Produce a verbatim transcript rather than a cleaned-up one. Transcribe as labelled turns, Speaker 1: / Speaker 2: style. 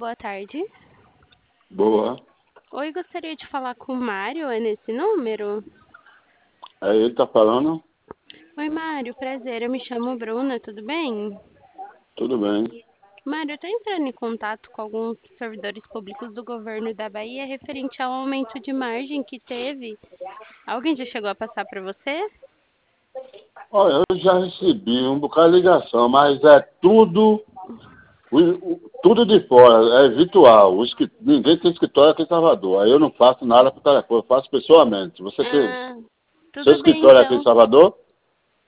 Speaker 1: boa tarde.
Speaker 2: Boa.
Speaker 1: Oi, gostaria de falar com o Mário, é nesse número?
Speaker 2: É ele tá falando?
Speaker 1: Oi, Mário, prazer, eu me chamo Bruna, tudo bem?
Speaker 2: Tudo bem.
Speaker 1: Mário, eu estou entrando em contato com alguns servidores públicos do governo da Bahia referente ao aumento de margem que teve. Alguém já chegou a passar para você?
Speaker 2: Olha, eu já recebi um bocado de ligação, mas é tudo, o- o- tudo de fora, é virtual. O escri- ninguém tem escritório aqui em Salvador. Aí eu não faço nada por telefone, eu faço pessoalmente. Você tem
Speaker 1: Ah,
Speaker 2: seu
Speaker 1: tudo bem
Speaker 2: escritório aqui em
Speaker 1: então.
Speaker 2: Salvador?